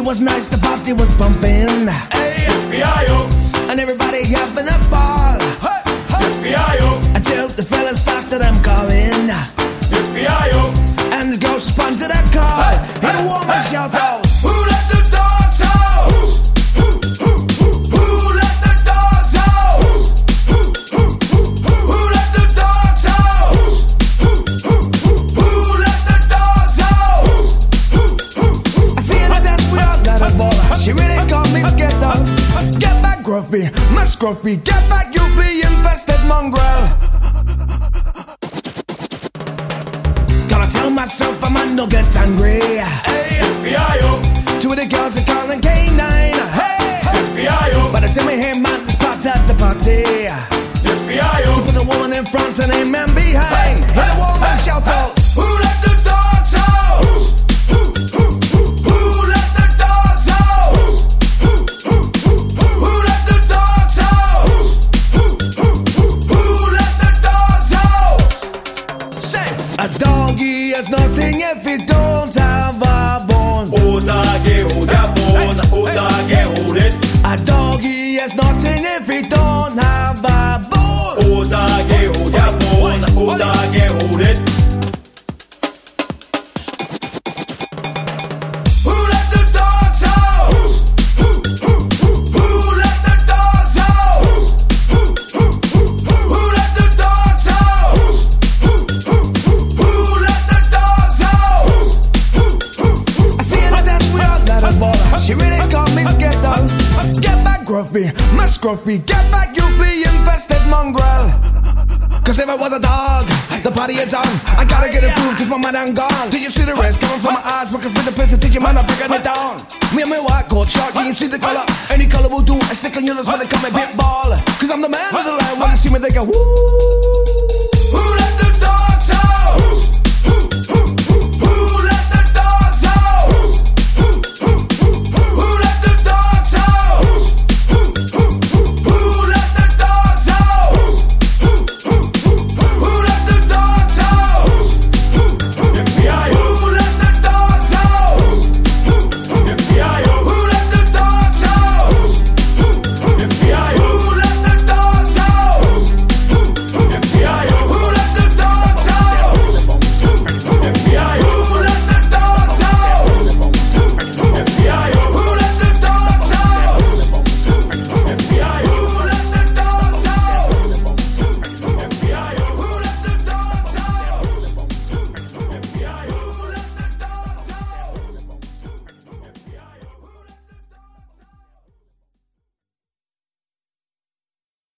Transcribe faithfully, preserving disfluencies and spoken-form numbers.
was nice, the party was pumping. Hey, F-B-I-O. And everybody having a ball. Hey, hey. F-B-I-O. Until the fellas started them calling. F-B-I-O. And the girls respond to that call. Hey, Hit a hey, woman hey, shout hey. out. Who let the dogs out? Who, who, who, who, who let the dogs out? Who, who, who, who, who let the dogs out? Who, who, who, who, who let the dogs out? Who, who, who, who, I see her dance, we all got a ball. She really called me Skittle. Get back, Gruffy, my Scruffy. Get back, you flea-infested mongrel. Gotta tell myself I'm a no get angry. hey, F-B-I-O. Two of the girls are calling K nine. Hey, F-B-I-O. by the time I hear man spot at the party, F-B-I-O. put the woman in front and a man behind. Hit a woman shout out. Who let the dogs out? Who, who, who, who, who let the dogs out? Who, who, who, who, who let the dogs out? Who, who, who, who, who let the dogs out? Say, a doggy has nothing if it don't have a bone. Oh doggy, hold that bone. Oh doggy, hold it. A doggy has nothing if it don't have a bone. Oh doggy, hold that bone. Oh doggy, hold it. Who let the dogs out? Who, who, who, who, who let the dogs out? Who, who, who, who, who let the dogs out? Who, who, who, who, who let the dogs out? Who, who, who, who, I see her dance, we all got a ball. She really called me Skittle. Get back, Gruffy, my Scruffy. Get back, you flea-infested mongrel. Cause if I was a dog, the party is on. I gotta get it through cause my mind I'm gone. Do you see the rest coming from my eyes? Working for the place to teach your mind, I'm breaking it down. Me and my white coat shark, you can see the color. Any color will do, I stick on you, that's when they call me big ball. Cause I'm the man of the land, when they see me they go woo.